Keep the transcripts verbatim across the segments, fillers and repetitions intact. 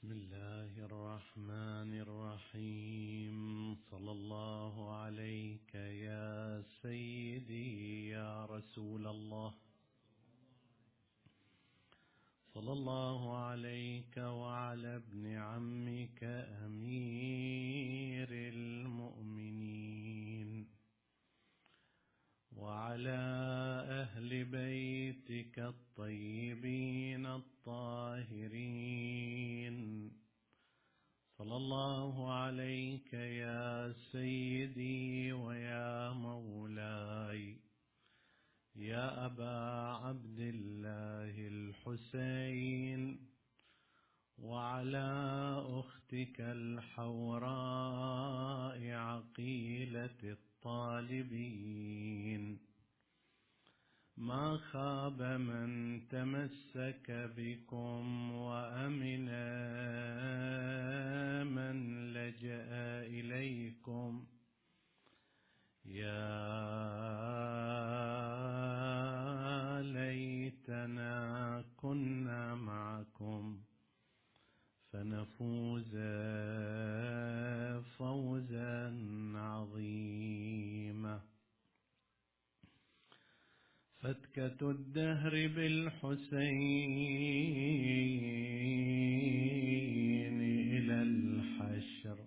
بسم الله الرحمن الرحيم. صلى الله عليك يا سيدي يا رسول الله، صلى الله عليك وعلى ابن عمك أمير المؤمنين وعلى أهل بيتك الطيبين الطاهرين. صلى الله عليك يا سيدي ويا مولاي يا أبا عبد الله الحسين، وعلى أختك الحوراء عقيلة الطالبين. ما خاب من تمسك بكم وأمن من لجأ إليكم. يا ليتنا كنا معكم فنفوز فوزا عظيما. فتكة الدهر بالحسين إلى الحشر،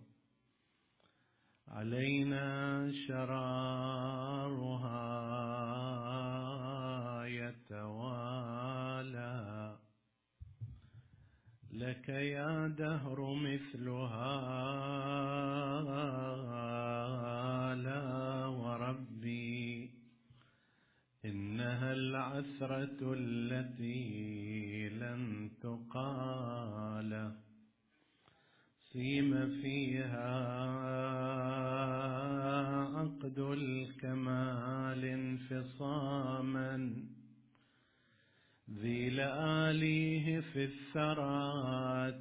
علينا شرارها يتوالى. لك يا دهر مثلها لا وربي، إنها العثرة التي لن تقال. سيم فيها عقد الكمال انفصاما، ذي لآليه في الثرى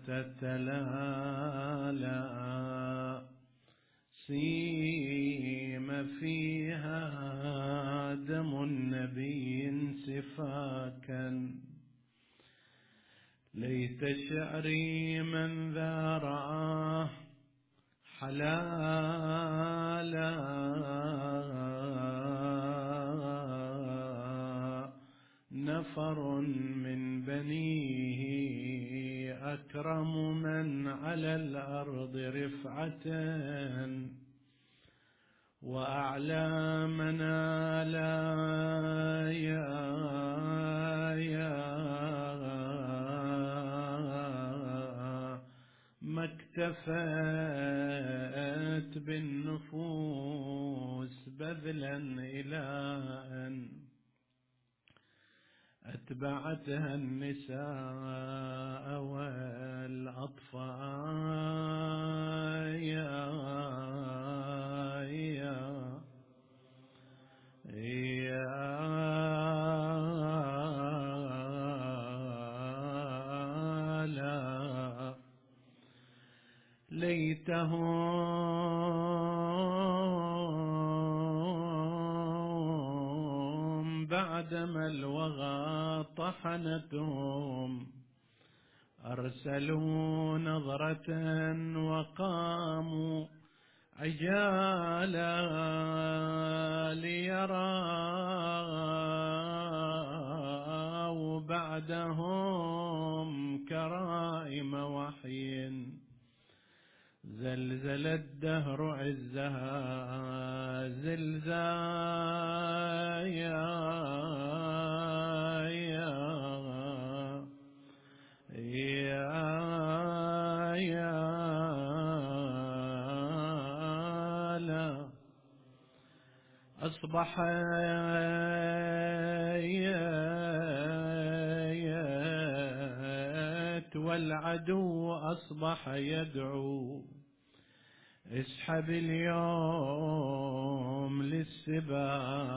تتلالى. سيم فيها دم النبي سفاكا، ليت شعري من ذا رآه حلالا. نفر من بنيه أكرم من على الأرض رفعة، وأعلى منالا. يا يا ما اكتفت بالنفوس بذلا إلى أن أتبعتها النساء والأطفال. يا يا يا لا ليتهم بعدما الوغى طحنتهم أرسلوا نظرة وقاموا عجالا ليروا بعدهم كرائم وحي. زلزل الدهر عزها زلزال. يا يا يا لا أصبح والعدو أصبح يدعو. اسحب اليوم للسبا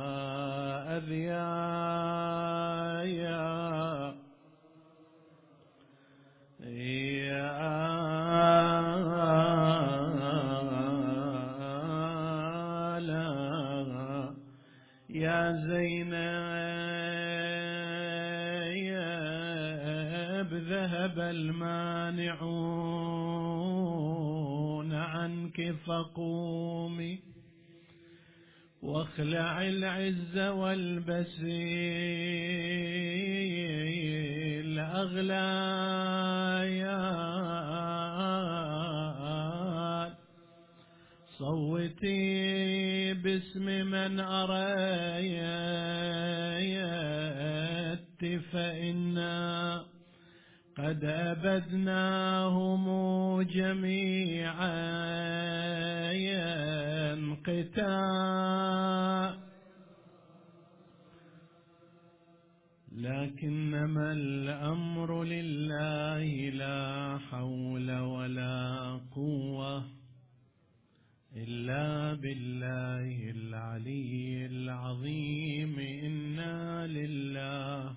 أذيايا. يا لا يا زينب ذهب المال مانعون عنك فقومي واخلع العز والبسي الأغلال صوتي باسم من أريت فإنا قد أبدناهم جميعا قتال لكنما الأمر لله لا حول ولا قوة إلا بالله العلي العظيم. إنا لله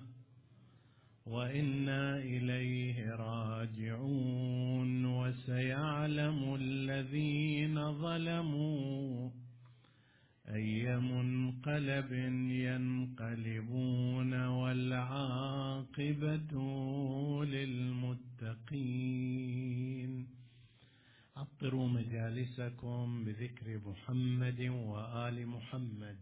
وإنا إليه راجعون. وسيعلم الذين ظلموا أي منقلب ينقلبون والعاقبة للمتقين. عطروا مجالسكم بذكر محمد وآل محمد.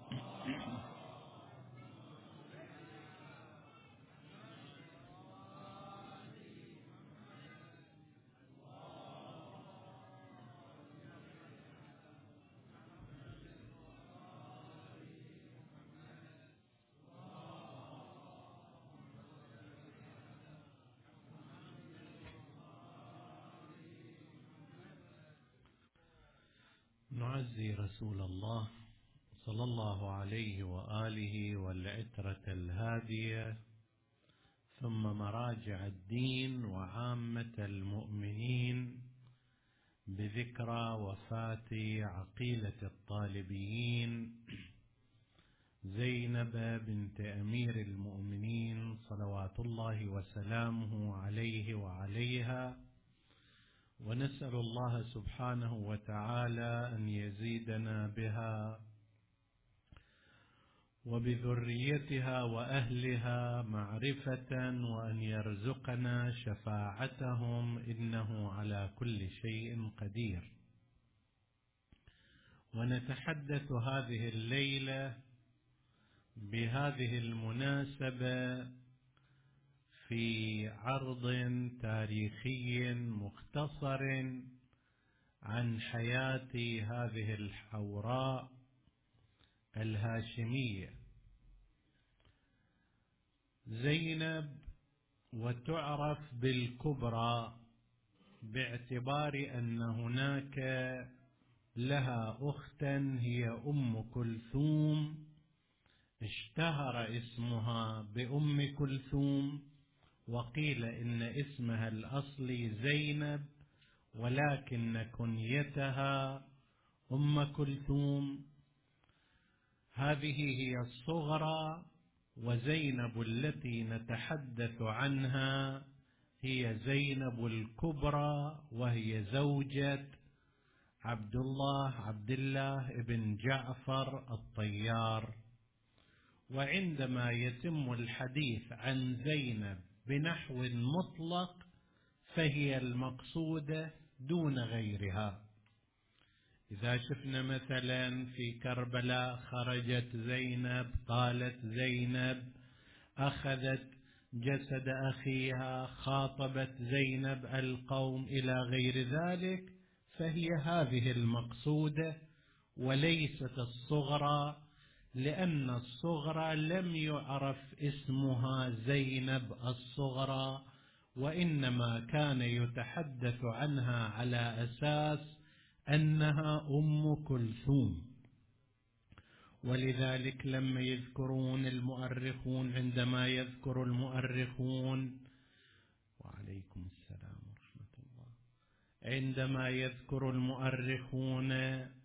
نعزي رسول الله صلى الله عليه وآله والعترة الهادية ثم مراجع الدين وعامة المؤمنين بذكرى وفاة عقيلة الطالبيين زينب بنت أمير المؤمنين صلوات الله وسلامه عليه وعليها. ونسأل الله سبحانه وتعالى أن يزيدنا بها وبذريتها وأهلها معرفة وأن يرزقنا شفاعتهم إنه على كل شيء قدير. ونتحدث هذه الليلة بهذه المناسبة في عرض تاريخي مختصر عن حياة هذه الحوراء الهاشمية زينب، وتعرف بالكبرى باعتبار أن هناك لها أختا هي أم كلثوم اشتهر اسمها بأم كلثوم، وقيل إن اسمها الأصلي زينب ولكن كنيتها أم كلثوم. هذه هي الصغرى، وزينب التي نتحدث عنها هي زينب الكبرى، وهي زوجة عبد الله عبد الله بن جعفر الطيار. وعندما يتم الحديث عن زينب بنحو مطلق فهي المقصودة دون غيرها. إذا شفنا مثلا في كربلاء خرجت زينب، قالت زينب، أخذت جسد أخيها، خاطبت زينب القوم إلى غير ذلك، فهي هذه المقصودة وليست الصغرى، لأن الصغرى لم يعرف اسمها زينب الصغرى، وإنما كان يتحدث عنها على أساس أنها أم كلثوم. ولذلك لما يذكرون المؤرخون، عندما يذكر المؤرخون وعليكم السلام ورحمة الله، عندما يذكر المؤرخون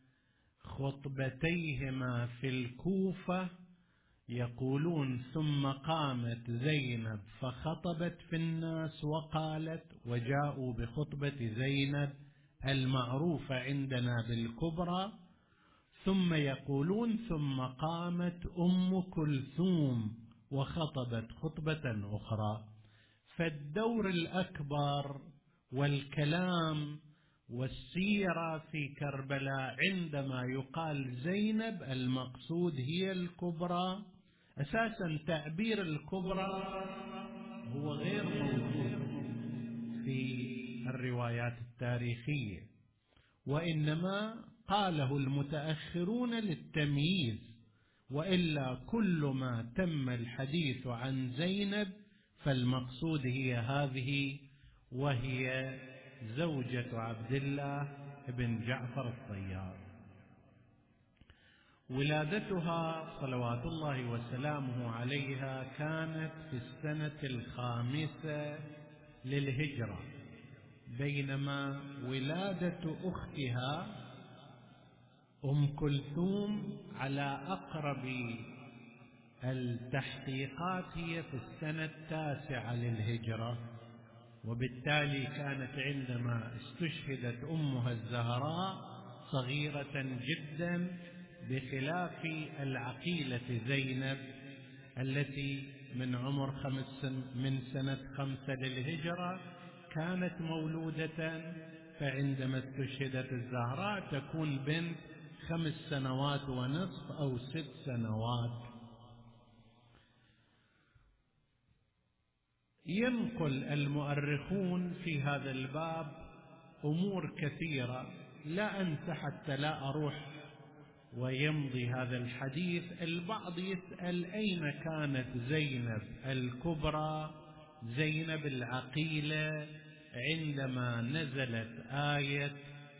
خطبتيهما في الكوفة يقولون ثم قامت زينب فخطبت في الناس وقالت، وجاءوا بخطبة زينب المعروفة عندنا بالكبرى، ثم يقولون ثم قامت أم كلثوم وخطبت خطبة أخرى. فالدور الأكبر والكلام والسيرة في كربلاء عندما يقال زينب المقصود هي الكبرى. أساسا تعبير الكبرى هو غير موجود في الروايات التاريخية، وإنما قاله المتأخرون للتمييز، وإلا كل ما تم الحديث عن زينب فالمقصود هي هذه، وهي زوجة عبد الله بن جعفر الطيار. ولادتها صلوات الله وسلامه عليها كانت في السنة الخامسة للهجرة، بينما ولادة أختها أم كلثوم على أقرب التحقيقات هي في السنة التاسعة للهجرة، وبالتالي كانت عندما استشهدت أمها الزهراء صغيرة جدا، بخلاف العقيلة زينب التي من عمر خمس من سنة خمسة للهجرة كانت مولودة، فعندما استشهدت الزهراء تكون بنت خمس سنوات ونصف أو ست سنوات. ينقل المؤرخون في هذا الباب أمور كثيرة، لا أنسى حتى لا أروح ويمضي هذا الحديث. البعض يسأل أين كانت زينب الكبرى، زينب العقيلة، عندما نزلت آية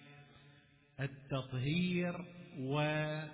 التطهير وحديث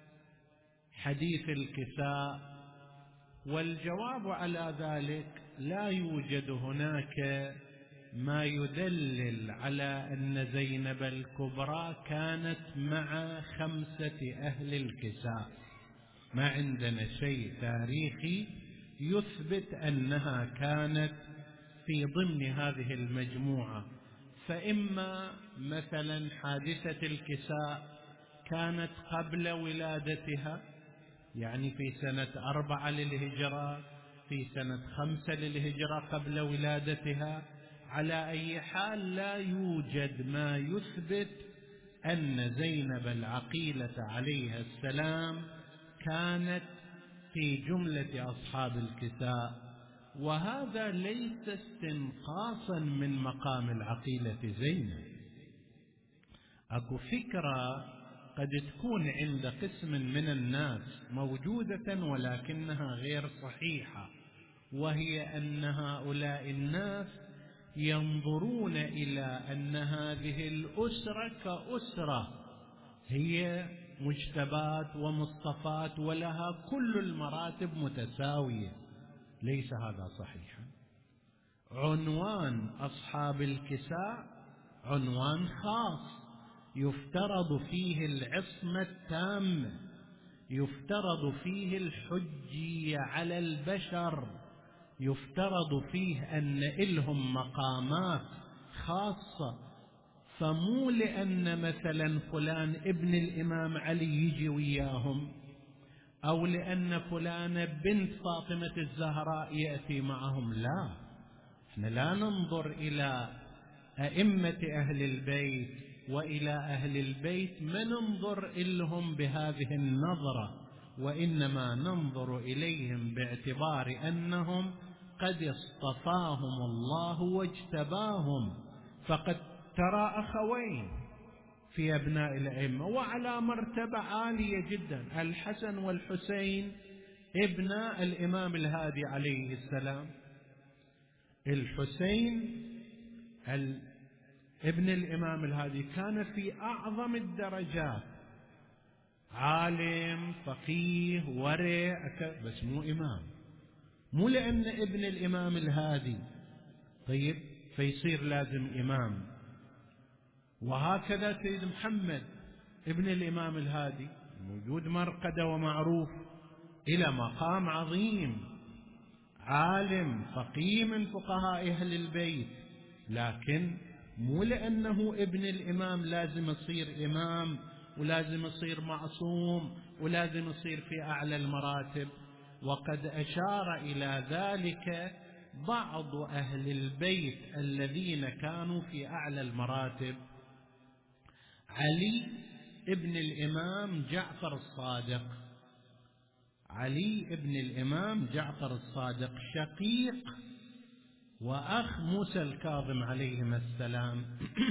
الكساء؟ والجواب على ذلك لا يوجد هناك ما يدلل على أن زينب الكبرى كانت مع خمسة أهل الكساء، ما عندنا شيء تاريخي يثبت أنها كانت في ضمن هذه المجموعة. فإما مثلا حادثة الكساء كانت قبل ولادتها، يعني في سنة أربعة للهجرة، في سنة خمسة للهجرة قبل ولادتها. على أي حال لا يوجد ما يثبت أن زينب العقيلة عليها السلام كانت في جملة أصحاب الكساء، وهذا ليس استنقاصا من مقام العقيلة زينب. أكو فكرة قد تكون عند قسم من الناس موجودة ولكنها غير صحيحة، وهي أن هؤلاء الناس ينظرون إلى أن هذه الأسرة كأسرة هي مجتبات ومصطفات ولها كل المراتب متساوية. ليس هذا صحيحا. عنوان أصحاب الكساء عنوان خاص يفترض فيه العصمة التامة، يفترض فيه الحجية على البشر، يفترض فيه أن إلهم مقامات خاصة. فمو لأن مثلا فلان ابن الإمام علي يجي وياهم، أو لأن فلان بنت فاطمة الزهراء يأتي معهم، لا، احنا لا ننظر إلى أئمة أهل البيت وإلى أهل البيت ما ننظر إلهم بهذه النظرة، وإنما ننظر إليهم باعتبار أنهم قد اصطفاهم الله واجتباهم. فقد ترى أخوين في أبناء الأئمة وعلى مرتبة عالية جدا، الحسن والحسين ابناء الإمام الهادي عليه السلام. الحسين ابن الإمام الهادي كان في أعظم الدرجات، عالم فقيه ورع، بس مو إمام. مو لأن ابن الإمام الهادي طيب فيصير لازم إمام. وهكذا سيد محمد ابن الإمام الهادي موجود مرقدة ومعروف إلى مقام عظيم، عالم فقيه من فقهاء أهل البيت، لكن مو لأنه ابن الإمام لازم يصير إمام ولازم يصير معصوم ولازم يصير في أعلى المراتب. وقد أشار إلى ذلك بعض أهل البيت الذين كانوا في أعلى المراتب. علي ابن الإمام جعفر الصادق، علي ابن الإمام جعفر الصادق شقيق وأخ موسى الكاظم عليهما السلام.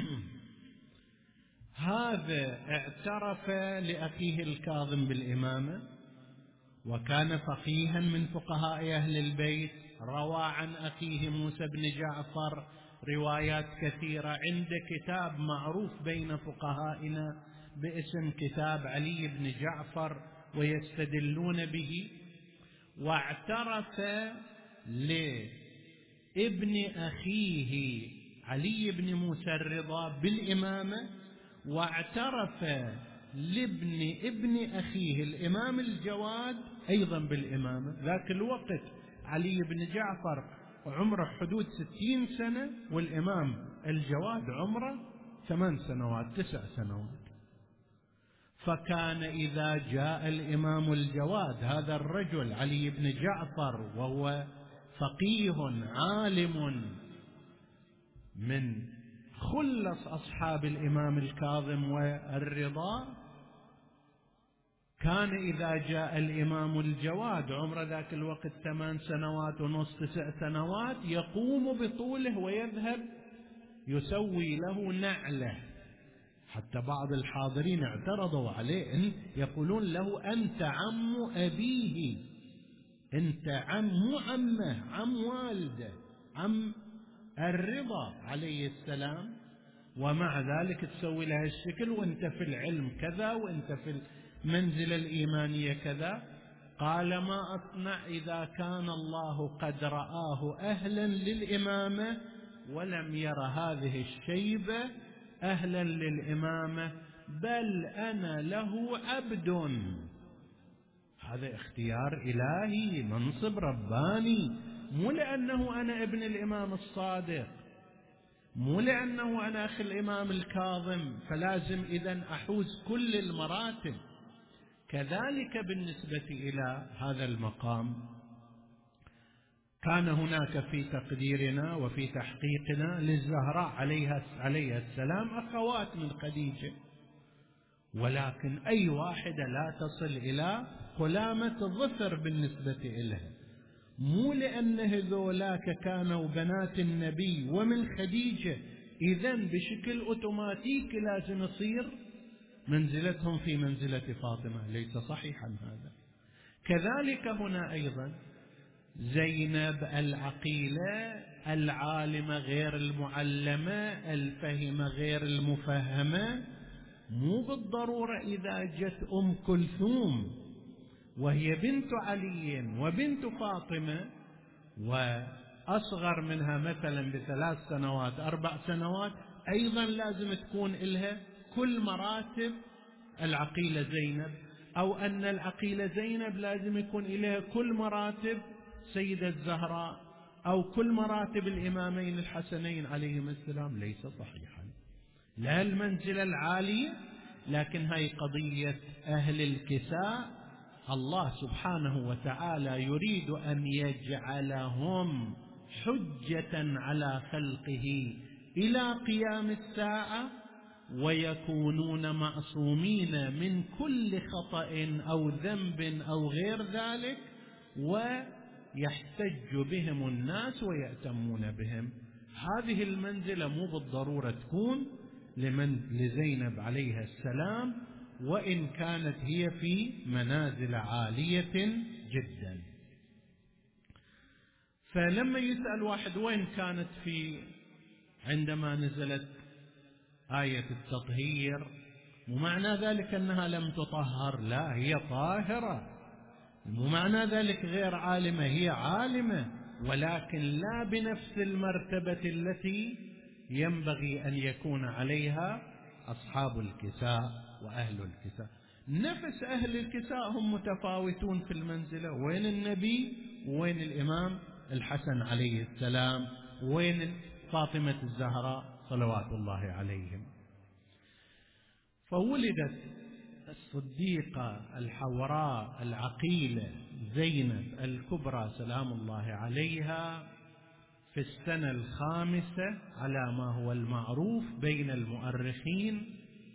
هذا اعترف لأخيه الكاظم بالإمامة، وكان فقيها من فقهاء أهل البيت، روى عن أخيه موسى بن جعفر روايات كثيرة. عند كتاب معروف بين فقهائنا باسم كتاب علي بن جعفر ويستدلون به. واعترف لابن أخيه علي بن موسى الرضا بالإمامة، واعترف لابن ابن أخيه الإمام الجواد أيضا بالإمامة. ذاك الوقت علي بن جعفر عمره حدود ستين سنة، والإمام الجواد عمره ثمان سنوات تسع سنوات. فكان إذا جاء الإمام الجواد هذا الرجل علي بن جعفر وهو فقيه عالم من خلص أصحاب الإمام الكاظم والرضا، كان إذا جاء الإمام الجواد عمر ذاك الوقت ثمان سنوات ونصف تسع سنوات يقوم بطوله ويذهب يسوي له نعله. حتى بعض الحاضرين اعترضوا عليه، إن يقولون له أنت عم أبيه، أنت عم مو عمه، عم والده، عم الرضا عليه السلام، ومع ذلك تسوي لها الشكل وانت في العلم كذا وانت في المنزلة الإيمانية كذا. قال ما أصنع إذا كان الله قد رآه أهلا للإمامة ولم ير هذه الشيبة أهلا للإمامة، بل أنا له عبد. هذا اختيار إلهي، منصب رباني، مو لأنه أنا ابن الإمام الصادق، مو لأنه أنا أخي الإمام الكاظم فلازم إذن أحوز كل المراتب. كذلك بالنسبة إلى هذا المقام كان هناك في تقديرنا وفي تحقيقنا للزهراء عليها عليها السلام أخوات من خديجة، ولكن أي واحدة لا تصل إلى قلامة ظفر بالنسبة إلها، مو لأن هذولاك كانوا بنات النبي ومن خديجة إذن بشكل أوتوماتيكي لازم يصير منزلتهم في منزلة فاطمة، ليس صحيحا هذا. كذلك هنا أيضا زينب العقيلة العالمة غير المعلمة الفهمة غير المفهمة، مو بالضرورة إذا جت أم كلثوم وهي بنت علي وبنت فاطمة وأصغر منها مثلا بثلاث سنوات أربع سنوات أيضا لازم تكون إلها كل مراتب العقيلة زينب، أو أن العقيلة زينب لازم يكون إليها كل مراتب سيدة الزهراء أو كل مراتب الإمامين الحسنين عليهم السلام. ليس صحيحا، لا المنزلة العالية، لكن هاي قضية أهل الكساء. الله سبحانه وتعالى يريد أن يجعلهم حجة على خلقه إلى قيام الساعة، ويكونون معصومين من كل خطأ أو ذنب أو غير ذلك، ويحتج بهم الناس ويأتمون بهم. هذه المنزلة مو بالضرورة تكون لمن لزينب عليها السلام، وإن كانت هي في منازل عالية جدا. فلما يسأل واحد وين كانت في عندما نزلت آية التطهير، ومعنى ذلك أنها لم تطهر، لا، هي طاهرة، ومعنى ذلك غير عالمة، هي عالمة، ولكن لا بنفس المرتبة التي ينبغي أن يكون عليها أصحاب الكساء وأهل الكساء. نفس أهل الكساء هم متفاوتون في المنزلة، وين النبي وين الإمام الحسن عليه السلام وين فاطمة الزهراء صلوات الله عليهم. فولدت الصديقة الحوراء العقيلة زينب الكبرى سلام الله عليها في السنة الخامسة على ما هو المعروف بين المؤرخين،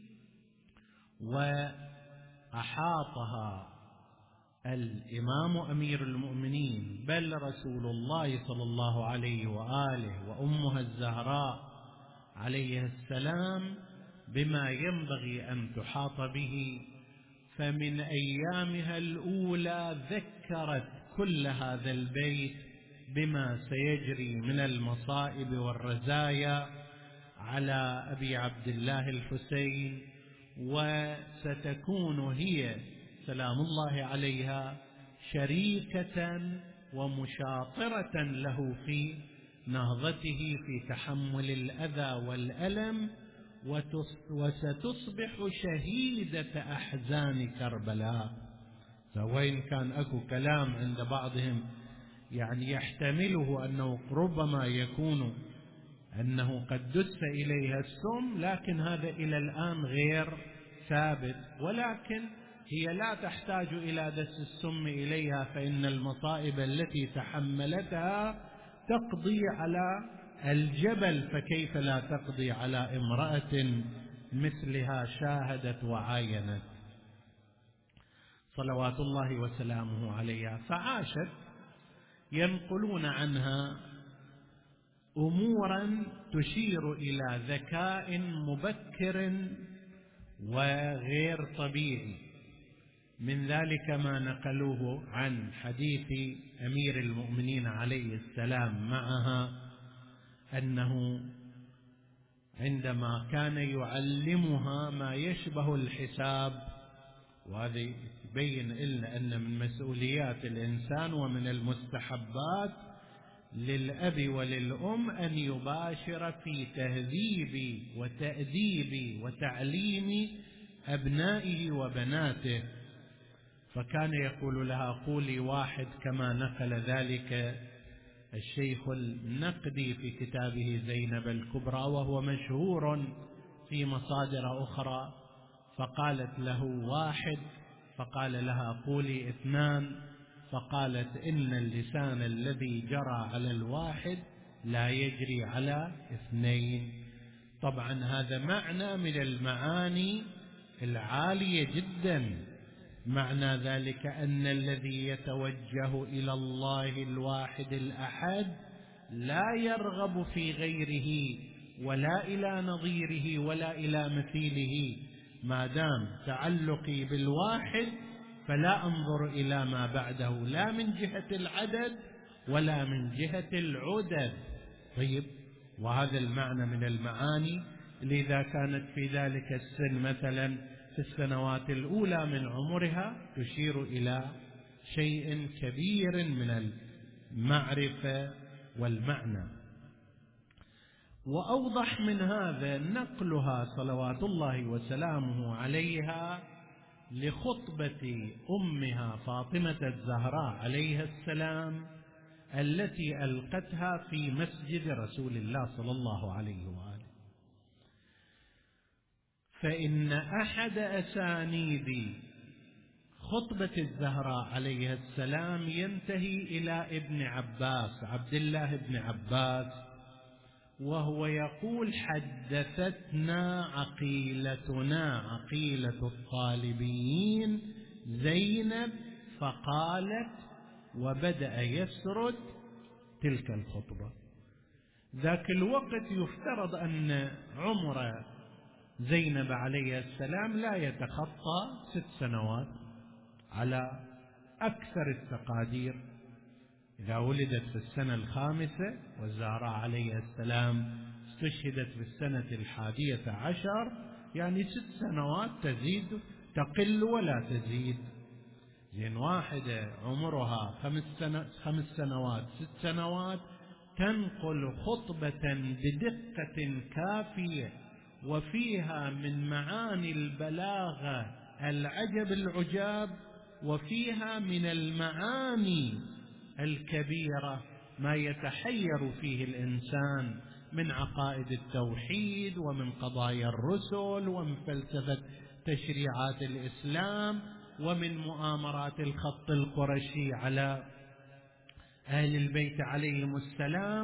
وأحاطها الإمام أمير المؤمنين بل رسول الله صلى الله عليه وآله وأمها الزهراء عليه السلام بما ينبغي أن تحاط به. فمن أيامها الأولى ذكرت كل هذا البيت بما سيجري من المصائب والرزايا على أبي عبد الله الحسين، وستكون هي سلام الله عليها شريكة ومشاطرة له في نهضته في تحمل الأذى والألم، وستصبح شهيدة أحزان كربلاء. وإن كان أكو كلام عند بعضهم يعني يحتمله أنه ربما يكون أنه قد دس إليها السم، لكن هذا إلى الآن غير ثابت، ولكن هي لا تحتاج إلى دس السم إليها، فإن المصائب التي تحملتها تقضي على الجبل، فكيف لا تقضي على امرأة مثلها شاهدت وعاينت صلوات الله وسلامه عليها. فعاشت ينقلون عنها أمورا تشير إلى ذكاء مبكر وغير طبيعي. من ذلك ما نقلوه عن حديث أمير المؤمنين عليه السلام معها، أنه عندما كان يعلمها ما يشبه الحساب، وهذا يبين لنا أن من مسؤوليات الإنسان ومن المستحبات للأب وللأم أن يباشر في تهذيب وتأديب وتعليم أبنائه وبناته. فكان يقول لها قولي واحد، كما نقل ذلك الشيخ النقدي في كتابه زينب الكبرى، وهو مشهور في مصادر أخرى. فقالت له واحد، فقال لها قولي اثنان، فقالت إن اللسان الذي جرى على الواحد لا يجري على اثنين. طبعا هذا معنى من المعاني العالية جدا. معنى ذلك أن الذي يتوجه إلى الله الواحد الأحد لا يرغب في غيره ولا إلى نظيره ولا إلى مثيله. ما دام تعلقي بالواحد فلا أنظر إلى ما بعده، لا من جهة العدد ولا من جهة العدد. طيب، وهذا المعنى من المعاني. لذا كانت في ذلك السن مثلا في السنوات الأولى من عمرها تشير إلى شيء كبير من المعرفة والمعنى. وأوضح من هذا نقلها صلوات الله وسلامه عليها لخطبة أمها فاطمة الزهراء عليها السلام التي ألقتها في مسجد رسول الله صلى الله عليه وآله. فإن أحد أسانيد خطبة الزهراء عليها السلام ينتهي إلى ابن عباس، عبد الله بن عباس، وهو يقول حدثتنا عقيلتنا عقيلة الطالبيين زينب فقالت، وبدأ يسرد تلك الخطبة. ذاك الوقت يفترض أن عمر زينب عليه السلام لا يتخطى ست سنوات على أكثر التقادير. إذا ولدت في السنة الخامسة والزهراء عليه السلام استشهدت في السنة الحادية عشر، يعني ست سنوات تزيد تقل ولا تزيد. زين واحدة عمرها خمس, سنة خمس سنوات ست سنوات تنقل خطبة بدقة كافية وفيها من معاني البلاغة العجب العجاب، وفيها من المعاني الكبيرة ما يتحير فيه الإنسان من عقائد التوحيد ومن قضايا الرسل ومن فلسفة تشريعات الإسلام ومن مؤامرات الخط القرشي على أهل البيت عليهم السلام.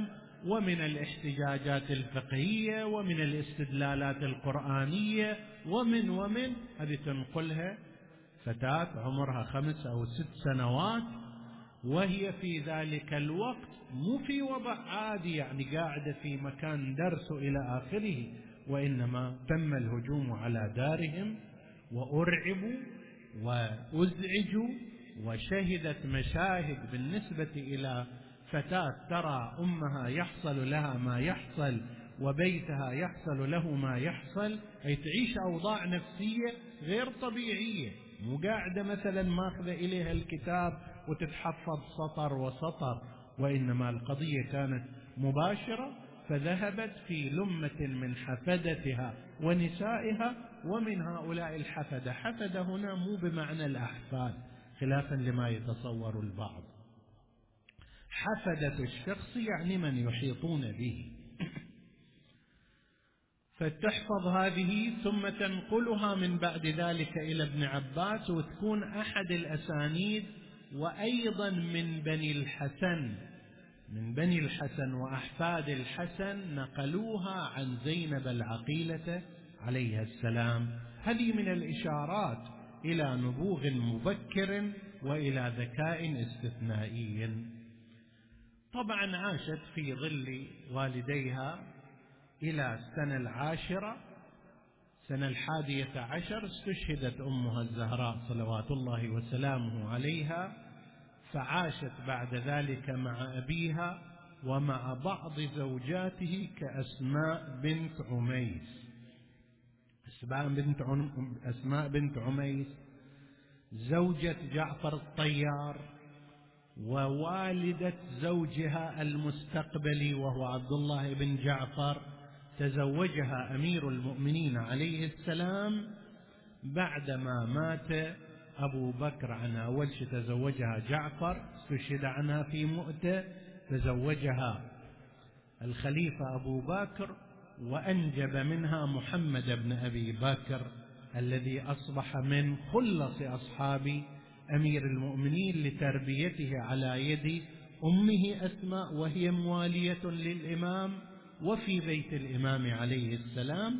ومن الاحتجاجات الفقهية ومن الاستدلالات القرآنية ومن ومن هذه تنقلها فتاة عمرها خمس أو ست سنوات، وهي في ذلك الوقت مو في وضع عادي يعني قاعدة في مكان درس إلى آخره، وإنما تم الهجوم على دارهم وأرعبوا وأزعجوا، وشهدت مشاهد بالنسبة إلى فتاة ترى أمها يحصل لها ما يحصل وبيتها يحصل له ما يحصل، أي تعيش أوضاع نفسية غير طبيعية، مو قاعدة مثلا ماخذة إليها الكتاب وتتحفظ سطر وسطر، وإنما القضية كانت مباشرة. فذهبت في لمة من حفدتها ونسائها، ومن هؤلاء الحفدة، حفدة هنا مو بمعنى الأحفاد خلافا لما يتصور البعض، حفدة الشخص يعني من يحيطون به. فتحفظ هذه ثم تنقلها من بعد ذلك إلى ابن عباس، وتكون أحد الأسانيد، وأيضا من بني الحسن من بني الحسن وأحفاد الحسن نقلوها عن زينب العقيلة عليها السلام. هذه من الإشارات إلى نبوغ مبكر وإلى ذكاء استثنائي. طبعا عاشت في ظل والديها إلى السنة العاشرة، سنة الحادية عشر استشهدت أمها الزهراء صلوات الله وسلامه عليها، فعاشت بعد ذلك مع أبيها ومع بعض زوجاته كأسماء بنت عميس. أسماء بنت أسماء بنت عميس زوجة جعفر الطيار ووالدة زوجها المستقبلي وهو عبد الله بن جعفر، تزوجها أمير المؤمنين عليه السلام بعدما مات أبو بكر عنها. أول شيء تزوجها جعفر، استشهد عنها في مؤتة، تزوجها الخليفة أبو بكر وأنجب منها محمد بن أبي بكر الذي أصبح من خلص أصحاب أمير المؤمنين لتربيته على يد أمه أسماء، وهي موالية للإمام وفي بيت الإمام عليه السلام.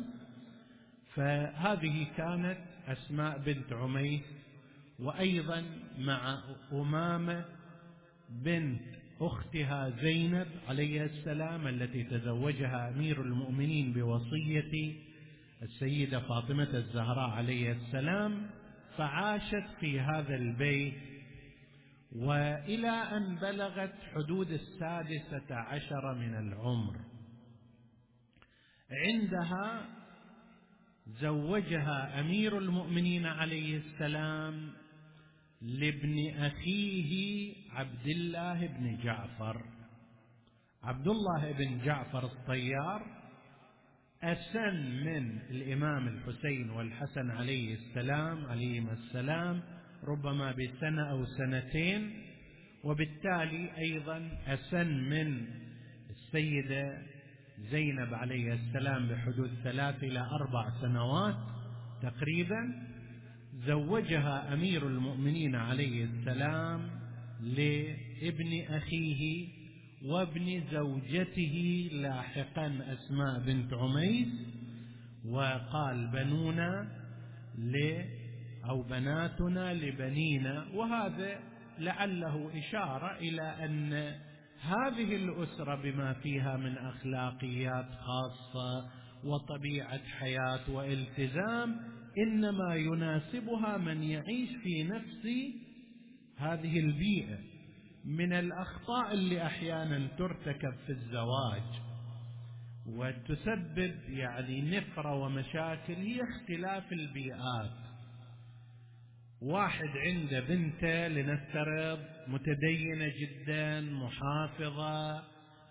فهذه كانت أسماء بنت عميس، وأيضا مع أمامة بنت أختها زينب عليها السلام التي تزوجها أمير المؤمنين بوصية السيدة فاطمة الزهراء عليها السلام، فعاشت في هذا البيت وإلى أن بلغت حدود السادسة عشر من العمر. عندها زوجها أمير المؤمنين عليه السلام لابن أخيه عبد الله بن جعفر. عبد الله بن جعفر الطيار أسن من الإمام الحسين والحسن عليه السلام عليهما السلام ربما بسنة أو سنتين، وبالتالي أيضا أسن من السيدة زينب عليه السلام بحدود ثلاث إلى أربع سنوات تقريبا. زوجها أمير المؤمنين عليه السلام لابن أخيه وابن زوجته لاحقا أسماء بنت عميس، وقال بنونا ل أو بناتنا لبنينا، وهذا لعله إشارة إلى أن هذه الأسرة بما فيها من أخلاقيات خاصة وطبيعة حياة والتزام إنما يناسبها من يعيش في نفس هذه البيئة. من الأخطاء اللي أحيانا ترتكب في الزواج وتسبب يعني نفرة ومشاكل هي اختلاف البيئات. واحد عنده بنته لنفترض متدينة جدا محافظة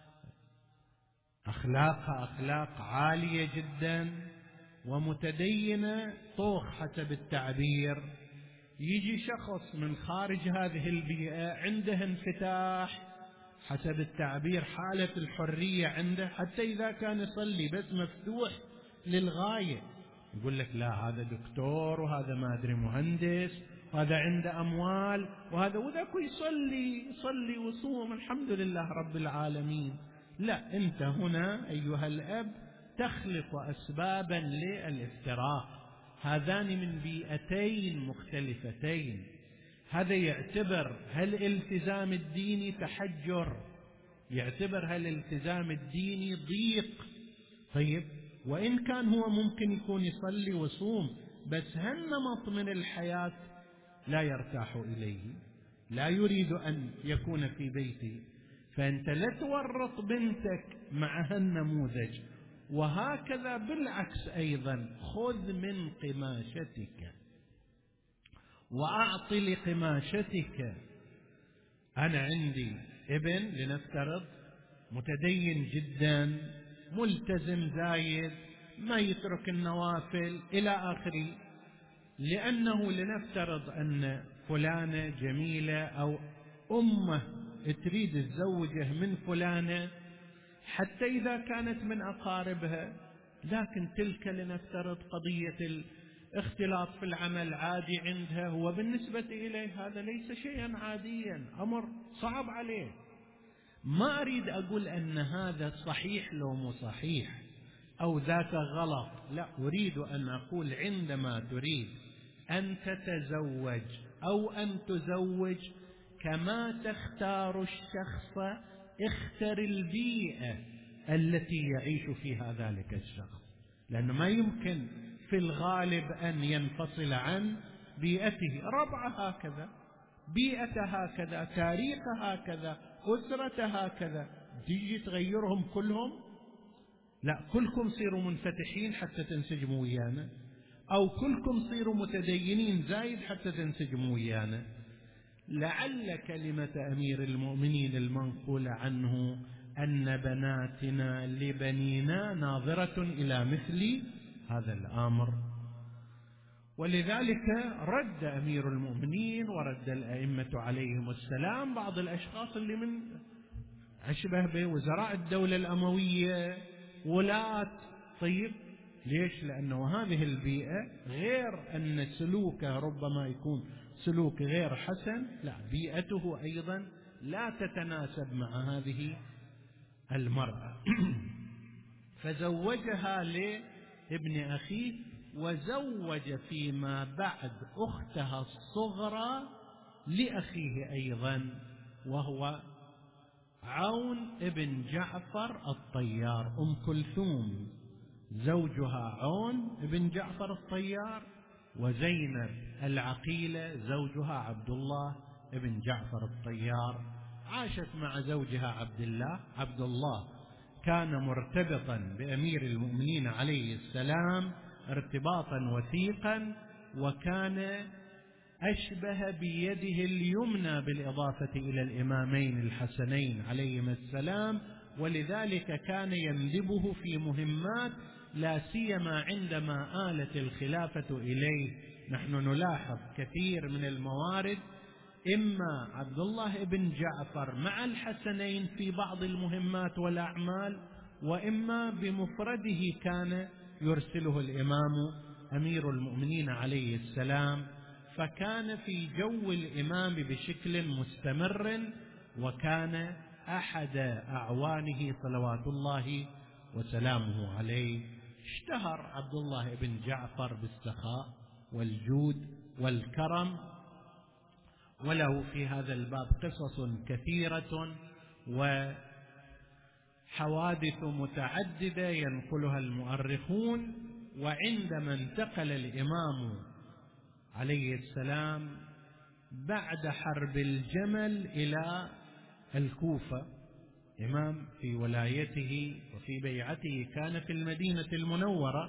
أخلاقها أخلاق عالية جدا ومتدينة طوخ حسب التعبير، يجي شخص من خارج هذه البيئة عنده انفتاح حسب التعبير، حالة الحرية عنده، حتى إذا كان يصلي بس مفتوح للغاية، يقول لك لا هذا دكتور وهذا ما أدري مهندس وهذا عنده أموال وهذا وذاك يصلي يصلي وصوم الحمد لله رب العالمين. لا، أنت هنا أيها الأب تخلق أسبابا للافتراق. هذان من بيئتين مختلفتين. هذا يعتبر هل الالتزام الديني تحجر، يعتبر هل الالتزام الديني ضيق. طيب، وإن كان هو ممكن يكون يصلي ويصوم، بس هالنمط من الحياة لا يرتاح إليه، لا يريد أن يكون في بيته. فأنت لا تورط بنتك مع هالنموذج. وهكذا بالعكس أيضا، خذ من قماشتك وأعط لقماشتك. أنا عندي ابن لنفترض متدين جدا، ملتزم زايد، ما يترك النوافل إلى آخره، لأنه لنفترض أن فلانة جميلة أو أمه تريد الزوجة من فلانة، حتى إذا كانت من أقاربها، لكن تلك لنفترض قضية الاختلاط في العمل عادي عندها، هو بالنسبة إليه هذا ليس شيئا عاديا، أمر صعب عليه. ما أريد أقول أن هذا صحيح لو مو صحيح أو ذاك غلط، لا، أريد أن أقول عندما تريد أن تتزوج أو أن تزوج، كما تختار الشخص اختر البيئة التي يعيش فيها ذلك الشخص، لأنه ما يمكن في الغالب أن ينفصل عن بيئته. ربعه هكذا، بيئته هكذا، تاريخه هكذا، أسرته هكذا، تيجي تغيرهم كلهم؟ لا، كلكم صيروا منفتحين حتى تنسجموا ويانا، أو كلكم صيروا متدينين زايد حتى تنسجموا ويانا. لعل كلمة أمير المؤمنين المنقول عنه أن بناتنا لبنينا ناظرة إلى مثل هذا الأمر. ولذلك رد أمير المؤمنين ورد الأئمة عليهم السلام بعض الأشخاص اللي من أشبه بوزراء الدولة الأموية، ولاة. طيب، ليش؟ لأنه هذه البيئة غير أن سلوكه ربما يكون سلوك غير حسن، لا، بيئته أيضا لا تتناسب مع هذه المرأة. فزوجها لابن أخيه، وزوج فيما بعد أختها الصغرى لأخيه أيضا، وهو عون ابن جعفر الطيار. أم كلثوم زوجها عون ابن جعفر الطيار، وزينب العقيلة زوجها عبد الله ابن جعفر الطيار. عاشت مع زوجها عبد الله. عبد الله كان مرتبطا بأمير المؤمنين عليه السلام ارتباطا وثيقا، وكان أشبه بيده اليمنى بالإضافة إلى الإمامين الحسنين عليهما السلام، ولذلك كان يندبه في مهمات، لا سيما عندما آلت الخلافة إليه. نحن نلاحظ كثير من الموارد إما عبد الله بن جعفر مع الحسنين في بعض المهمات والأعمال، وإما بمفرده كان يرسله الإمام أمير المؤمنين عليه السلام، فكان في جو الإمام بشكل مستمر، وكان أحد أعوانه صلوات الله وسلامه عليه. اشتهر عبد الله بن جعفر بالسخاء والجود والكرم، وله في هذا الباب قصص كثيرة وحوادث متعددة ينقلها المؤرخون. وعندما انتقل الإمام عليه السلام بعد حرب الجمل إلى الكوفة، إمام في ولايته وفي بيعته كان في المدينة المنورة،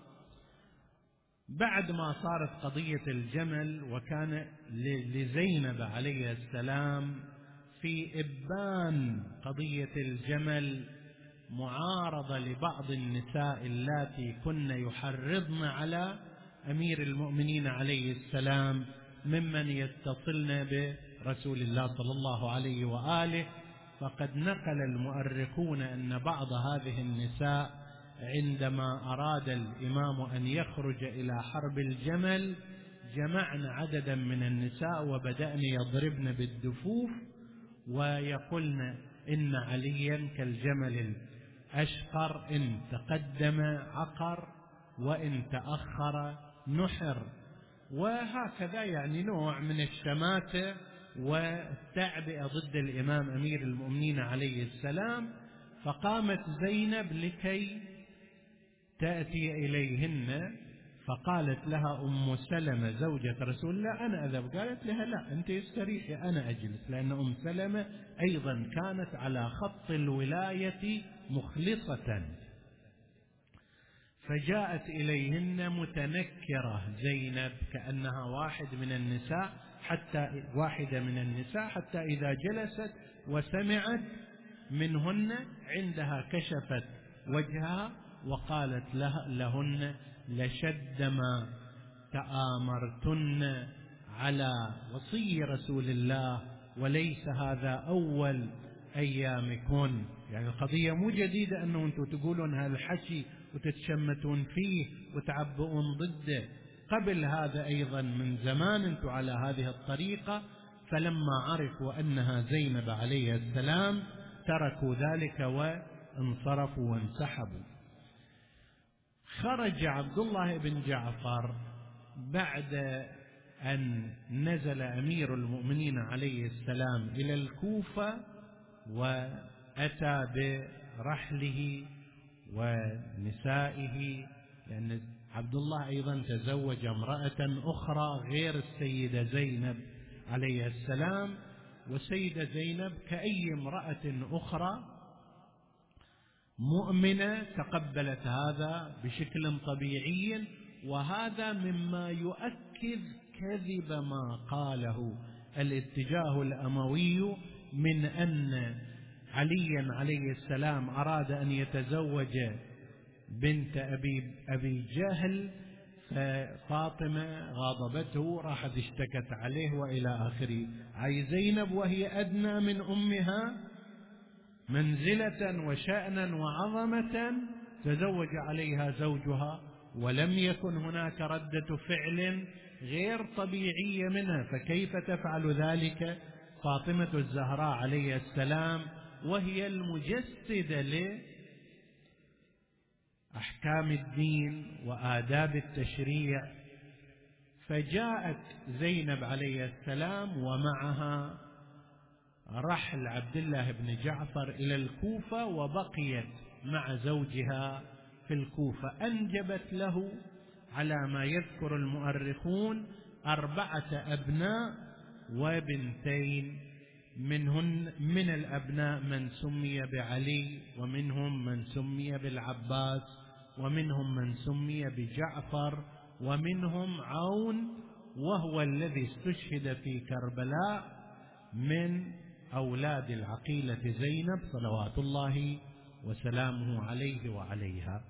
بعد ما صارت قضية الجمل، وكان لزينب عليه السلام في إبان قضية الجمل معارضة لبعض النساء اللاتي كن يحرضن على أمير المؤمنين عليه السلام ممن يتصلن برسول الله صلى الله عليه وآله. فقد نقل المؤرخون أن بعض هذه النساء عندما أراد الإمام أن يخرج إلى حرب الجمل جمعن عددا من النساء وبدأن يضربن بالدفوف ويقولن إن عليا كالجمل الأشقر، إن تقدم عقر وإن تأخر نحر. وهكذا يعني نوع من الشماتة والتعبئة ضد الإمام أمير المؤمنين عليه السلام. فقامت زينب لكي تأتي إليهن، فقالت لها أم سلمة زوجة رسول الله أنا أذهب. قالت لها لا، أنت استريحي أنا أجلس، لأن أم سلمة أيضا كانت على خط الولاية مخلصة. فجاءت إليهن متنكرة زينب كأنها واحد من النساء، حتى واحدة من النساء، حتى إذا جلست وسمعت منهن عندها كشفت وجهها وقالت له لهن لشدما تآمرتن على وصي رسول الله وليس هذا أول أيامكن. يعني القضية مو جديدة أنه أنتم تقولون هالحكي وتتشمتون فيه وتعبؤون ضده، قبل هذا أيضا من زمان أنتم على هذه الطريقة. فلما عرفوا أنها زينب عليه السلام تركوا ذلك وانصرفوا وانسحبوا. خرج عبد الله بن جعفر بعد أن نزل أمير المؤمنين عليه السلام إلى الكوفة، وأتى برحله ونسائه، لأن عبد الله أيضا تزوج امرأة أخرى غير السيدة زينب عليه السلام. والسيدة زينب كأي امرأة أخرى مؤمنة تقبلت هذا بشكل طبيعي. وهذا مما يؤكد كذب ما قاله الاتجاه الأموي من أن عليا عليه السلام أراد أن يتزوج بنت أبي, أبي جهل، ففاطمة غاضبته راحت اشتكت عليه وإلى آخره. أي زينب وهي أدنى من أمها منزلة وشأنا وعظمة تزوج عليها زوجها، ولم يكن هناك ردة فعل غير طبيعية منها. فكيف تفعل ذلك فاطمة الزهراء عليه السلام وهي المجسدة لأحكام الدين وآداب التشريع؟ فجاءت زينب عليه السلام ومعها رحل عبد الله بن جعفر إلى الكوفة، وبقيت مع زوجها في الكوفة. أنجبت له على ما يذكر المؤرخون أربعة أبناء وبنتين، منهن من الأبناء من سمي بعلي، ومنهم من سمي بالعباس، ومنهم من سمي بجعفر، ومنهم عون وهو الذي استشهد في كربلاء من أولاد العقيلة زينب صلوات الله وسلامه عليه وعليها.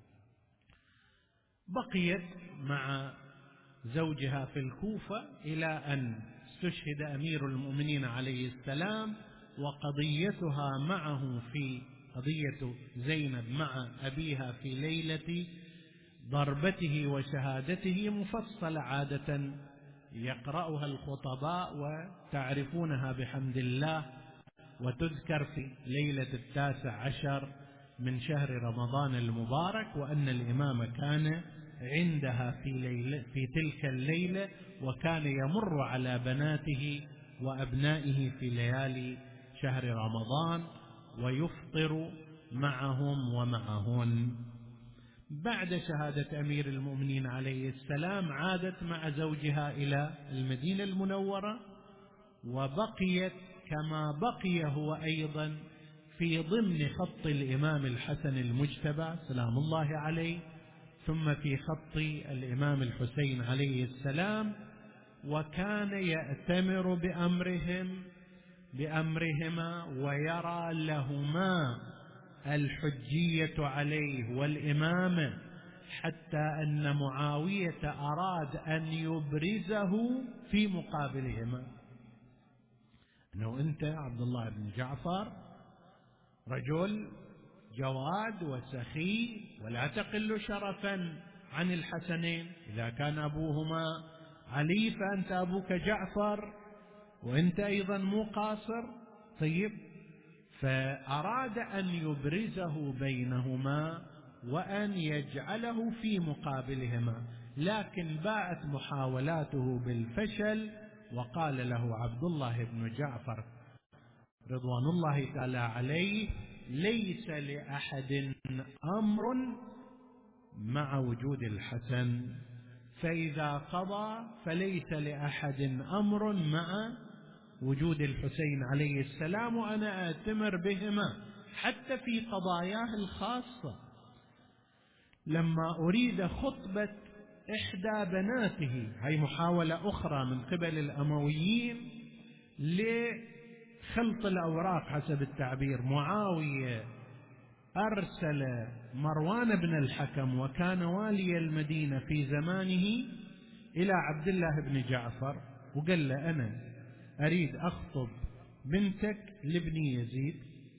بقيت مع زوجها في الكوفة إلى أن استشهد أمير المؤمنين عليه السلام. وقضيتها معه في قضية زينب مع أبيها في ليلة ضربته وشهادته مفصلة عادة يقرأها الخطباء وتعرفونها بحمد الله، وتذكر في ليلة التاسع عشر من شهر رمضان المبارك، وأن الإمام كان عندها في, ليلة في تلك الليلة، وكان يمر على بناته وأبنائه في ليالي شهر رمضان ويفطر معهم ومعهن. بعد شهادة أمير المؤمنين عليه السلام عادت مع زوجها إلى المدينة المنورة، وبقيت كما بقي هو أيضا في ضمن خط الإمام الحسن المجتبى سلام الله عليه، ثم في خط الإمام الحسين عليه السلام. وكان يأتمر بأمرهم بأمرهما ويرى لهما الحجية عليه والإمامة، حتى أن معاوية أراد أن يبرزه في مقابلهما، أنه أنت عبد الله بن جعفر رجل جواد وسخي ولا تقل شرفا عن الحسنين، إذا كان أبوهما علي فأنت أبوك جعفر وأنت أيضا مو قاصر. طيب، فأراد أن يبرزه بينهما وأن يجعله في مقابلهما، لكن باءت محاولاته بالفشل، وقال له عبد الله بن جعفر رضوان الله تعالى عليه: ليس لأحد أمر مع وجود الحسن، فإذا قضى فليس لأحد أمر مع وجود الحسين عليه السلام، وأنا أأتمر بهما حتى في قضاياه الخاصة. لما أريد خطبة إحدى بناته، هي محاولة أخرى من قبل الأمويين لخلط الأوراق حسب التعبير، معاوية أرسل مروان بن الحكم وكان والي المدينة في زمانه إلى عبد الله بن جعفر وقال له: أنا أريد أخطب بنتك لابن يزيد،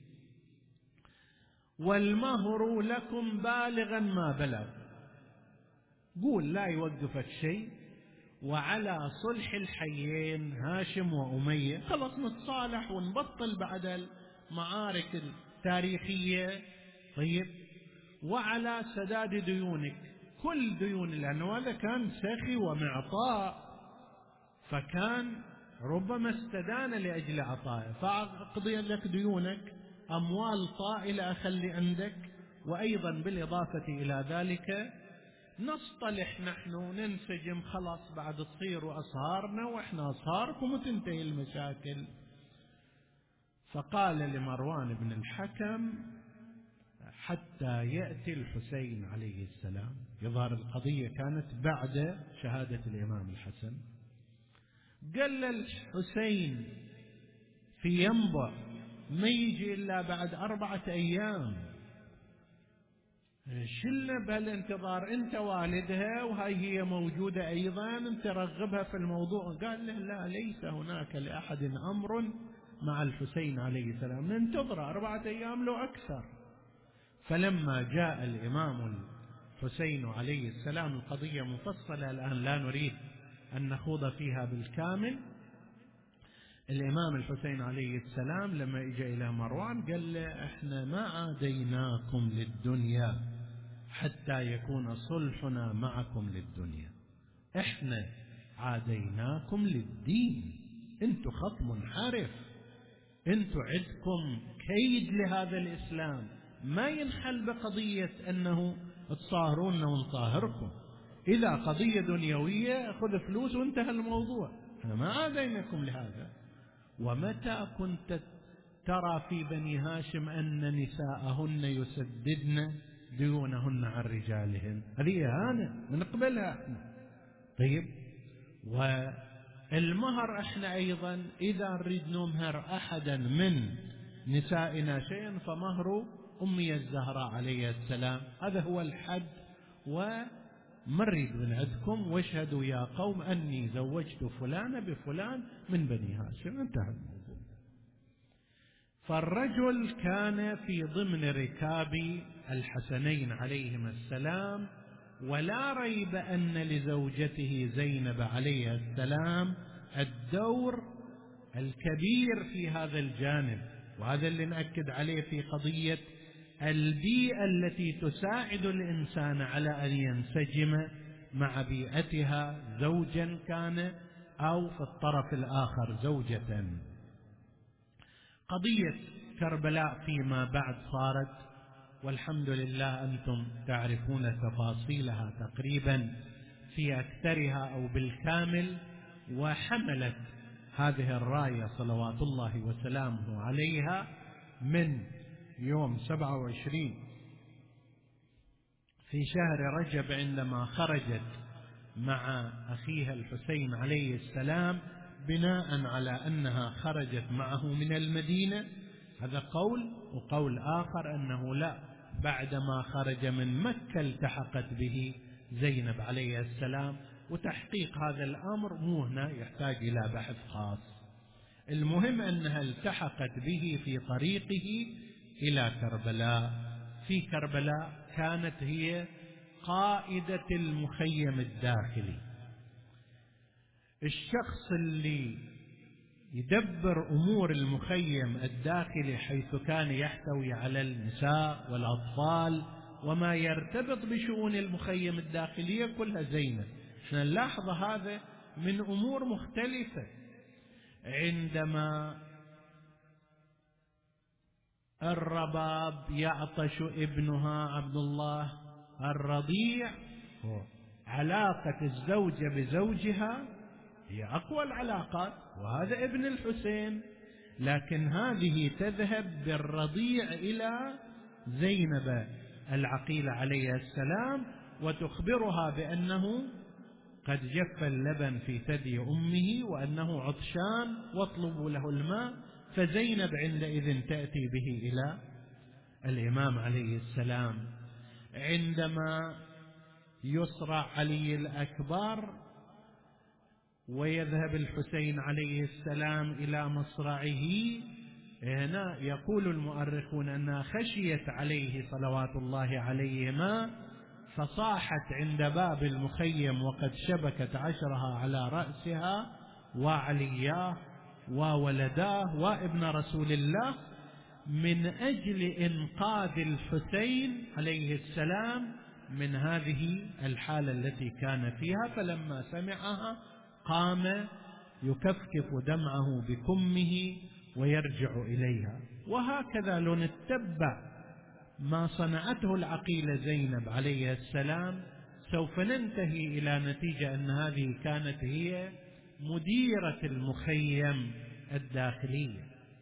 والمهر لكم بالغا ما بلغ، قول لا يوقفك شيء، وعلى صلح الحيين هاشم وأمية خلص نتصالح ونبطل بعد المعارك التاريخية. طيب، وعلى سداد ديونك، كل ديون، لأنه هذا كان سخي ومعطاء، فكان ربما استدان لأجل عطائه، فأقضي لك ديونك، أموال طائلة أخلي عندك، وأيضا بالإضافة إلى ذلك نصطلح نحن ننسجم، خلاص بعد تصيروا أصهارنا وإحنا أصهاركم وتنتهي المشاكل. فقال لمروان بن الحكم: حتى يأتي الحسين عليه السلام. يظهر القضية كانت بعد شهادة الإمام الحسن. قال الحسين في ينبع ما يجي إلا بعد أربعة أيام، شلنا بهالانتظار، أنت والدها وهي هي موجودة أيضا، أنت رغبها في الموضوع. قال له: لا، ليس هناك لأحد أمر مع الحسين عليه السلام، ننتظر أربعة أيام لو أكثر. فلما جاء الإمام الحسين عليه السلام، القضية مفصلة الآن لا نريد أن نخوض فيها بالكامل. الإمام الحسين عليه السلام لما إجا إلى مروان قال له: إحنا ما عاديناكم للدنيا حتى يكون صلحنا معكم للدنيا، إحنا عاديناكم للدين، أنتم خط منحرف، أنتم عندكم كيد لهذا الإسلام، ما ينحل بقضية أنه تصاهرون ونطاهركم، إذا قضية دنيوية خذ فلوس وانتهى الموضوع، أنا ما عاديناكم لهذا. ومتى كنت ترى في بني هاشم أن نساءهن يسددن ديونهن عن رجالهن؟ هذه إهانة نقبلها احنا. طيب، والمهر احنا أيضا إذا نريد نمهر أحدا من نسائنا شيئا فمهر أمي الزهراء عليه السلام، هذا هو الحد، ومرد من عندكم واشهدوا يا قوم أني زوجت فلان بفلان من بني هاشم، انتهى الموضوع. فالرجل كان في ضمن ركاب الحسنين عليهما السلام، ولا ريب أن لزوجته زينب عليه السلام الدور الكبير في هذا الجانب، وهذا اللي نأكد عليه في قضية البيئة التي تساعد الإنسان على أن ينسجم مع بيئتها، زوجا كان أو في الطرف الآخر زوجة. قضية كربلاء فيما بعد صارت، والحمد لله أنتم تعرفون تفاصيلها تقريبا في أكثرها أو بالكامل، وحملت هذه الراية صلوات الله وسلامه عليها من يوم سبعة وعشرين في شهر رجب عندما خرجت مع أخيها الحسين عليه السلام، بناء على أنها خرجت معه من المدينة، هذا قول، وقول آخر أنه لا، بعدما خرج من مكة التحقت به زينب عليه السلام، وتحقيق هذا الأمر مو هنا يحتاج إلى بحث خاص. المهم أنها التحقت به في طريقه إلى كربلاء. في كربلاء كانت هي قائدة المخيم الداخلي، الشخص اللي يدبر أمور المخيم الداخلي، حيث كان يحتوي على النساء والأطفال وما يرتبط بشؤون المخيم الداخلية كلها زينب. نلاحظ هذا من أمور مختلفة. عندما الرباب يعطش ابنها عبد الله الرضيع، علاقة الزوجة بزوجها هي أقوى العلاقات، وهذا ابن الحسين، لكن هذه تذهب بالرضيع إلى زينب العقيلة عليها السلام وتخبرها بأنه قد جف اللبن في ثدي أمه وأنه عطشان واطلبوا له الماء. فزينب عندئذ تأتي به إلى الإمام عليه السلام. عندما يصرع علي الأكبر ويذهب الحسين عليه السلام إلى مصرعه، هنا يقول المؤرخون أنها خشيت عليه صلوات الله عليهما، فصاحت عند باب المخيم وقد شبكت عشرها على رأسها وعلياه وولداه وابن رسول الله، من أجل إنقاذ الحسين عليه السلام من هذه الحالة التي كان فيها. فلما سمعها قام يكفكف دمعه بكمه ويرجع إليها. وهكذا لو نتبع ما صنعته العقيلة زينب عليه السلام سوف ننتهي إلى نتيجة أن هذه كانت هي مديرة المخيم الداخلية.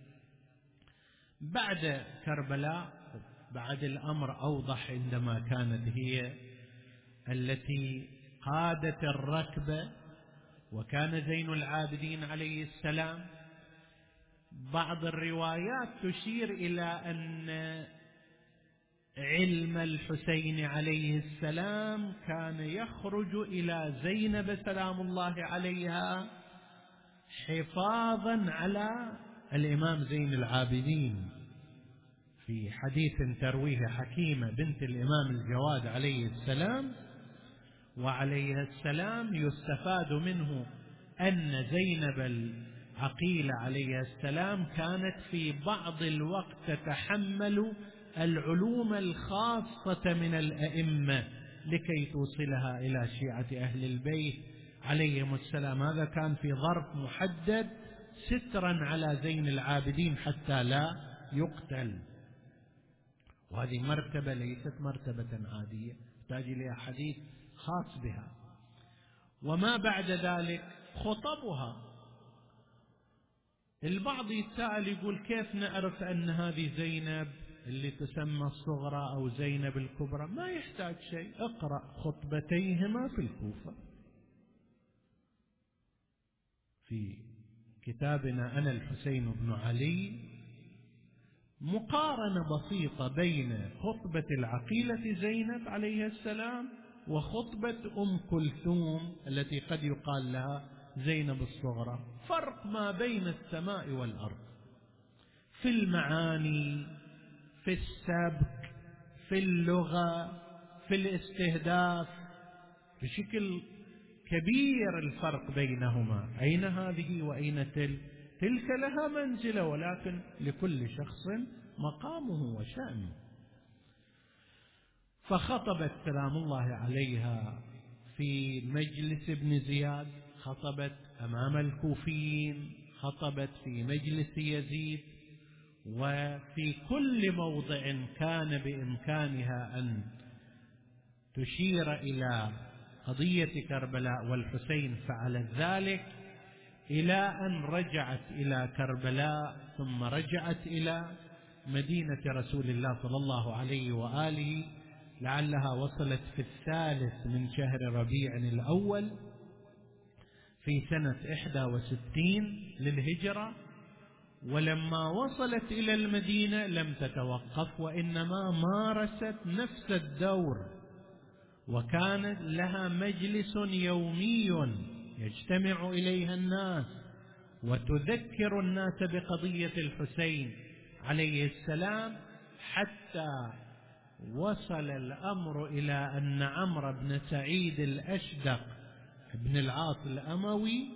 بعد كربلاء بعد الأمر أوضح، عندما كانت هي التي قادت الركبة وكان زين العابدين عليه السلام. بعض الروايات تشير إلى أن علم الحسين عليه السلام كان يخرج إلى زينب سلام الله عليها حفاظا على الإمام زين العابدين. في حديث ترويه حكيمة بنت الإمام الجواد عليه السلام وعليه السلام يستفاد منه أن زينب العقيلة عليه السلام كانت في بعض الوقت تتحمل العلوم الخاصة من الأئمة لكي توصلها إلى شيعة أهل البيت عليهم السلام. هذا كان في ظرف محدد سترا على زين العابدين حتى لا يقتل، وهذه مرتبة ليست مرتبة عادية، تحتاج إلى حديث خاص بها. وما بعد ذلك خطبها. البعض يتساءل يقول كيف نعرف أن هذه زينب اللي تسمى الصغرى أو زينب الكبرى؟ ما يحتاج شيء، اقرأ خطبتيهما في الكوفة في كتابنا أنا الحسين بن علي، مقارنة بسيطة بين خطبة العقيلة زينب عليه السلام وخطبة أم كلثوم التي قد يقال لها زينب الصغرى. فرق ما بين السماء والأرض في المعاني، في السبك، في اللغة، في الاستهداف، بشكل كبير الفرق بينهما. أين هذه وأين تلك؟ تلك لها منزلة، ولكن لكل شخص مقامه وشأنه. فخطبت سلام الله عليها في مجلس ابن زياد، خطبت أمام الكوفيين، خطبت في مجلس يزيد، وفي كل موضع كان بإمكانها أن تشير إلى قضية كربلاء والحسين فعلت ذلك، إلى أن رجعت إلى كربلاء ثم رجعت إلى مدينة رسول الله صلى الله عليه وآله، لعلها وصلت في الثالث من شهر ربيع الأول في سنة إحدى وستين للهجرة. ولما وصلت إلى المدينة لم تتوقف، وإنما مارست نفس الدور، وكان لها مجلس يومي يجتمع إليها الناس وتذكر الناس بقضية الحسين عليه السلام، حتى وصل الأمر إلى أن عمرو بن سعيد الأشدق بن العاص الأموي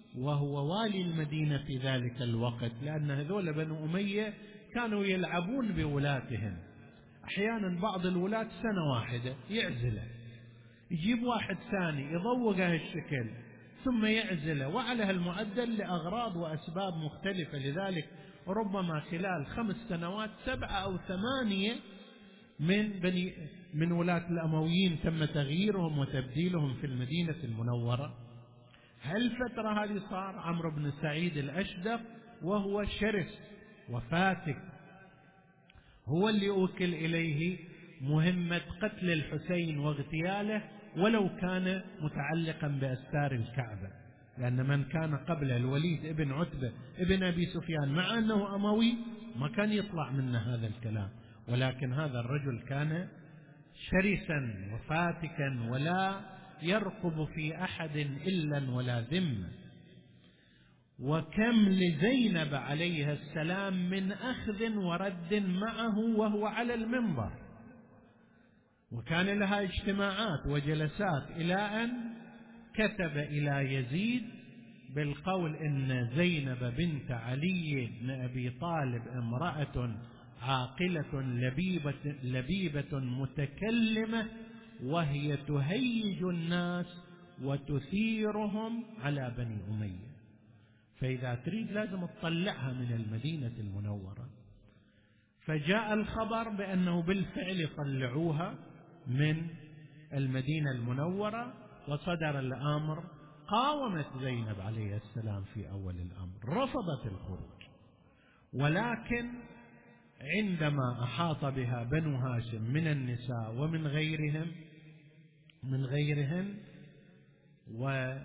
وهو والي المدينة في ذلك الوقت، لأن هذول بنو أمية كانوا يلعبون بولاتهم. أحيانا بعض الولاة سنة واحدة يعزله، يجيب واحد ثاني يضوقه الشكل ثم يعزله، وعلى هالمعدل لأغراض وأسباب مختلفة. لذلك ربما خلال خمس سنوات سبعة أو ثمانية من بني من ولاة الأمويين تم تغييرهم وتبديلهم في المدينة المنورة. هالفترة هذه صار عمرو بن سعيد الأشدق وهو شرس وفاتك، هو اللي أوكل إليه مهمة قتل الحسين واغتياله، ولو كان متعلقا بأستار الكعبة، لأن من كان قبل الوليد ابن عتبة ابن أبي سفيان مع أنه أموي ما كان يطلع منه هذا الكلام، ولكن هذا الرجل كان شرسا وفاتكا ولا يرقب في أحد إلا ولا ذمة. وكم لزينب عليها السلام من أخذ ورد معه وهو على المنبر، وكان لها اجتماعات وجلسات، إلى أن كتب إلى يزيد بالقول إن زينب بنت علي بن أبي طالب امرأة عاقلة لبيبة, لبيبة متكلمة، وهي تهيج الناس وتثيرهم على بني أمية، فإذا تريد لازم تطلعها من المدينة المنورة. فجاء الخبر بأنه بالفعل طلعوها من المدينة المنورة، وصدر الأمر. قاومت زينب عليه السلام في أول الأمر، رفضت الخروج، ولكن عندما أحاط بها بنو هاشم من النساء ومن غيرهم من غيرهن واقتنعت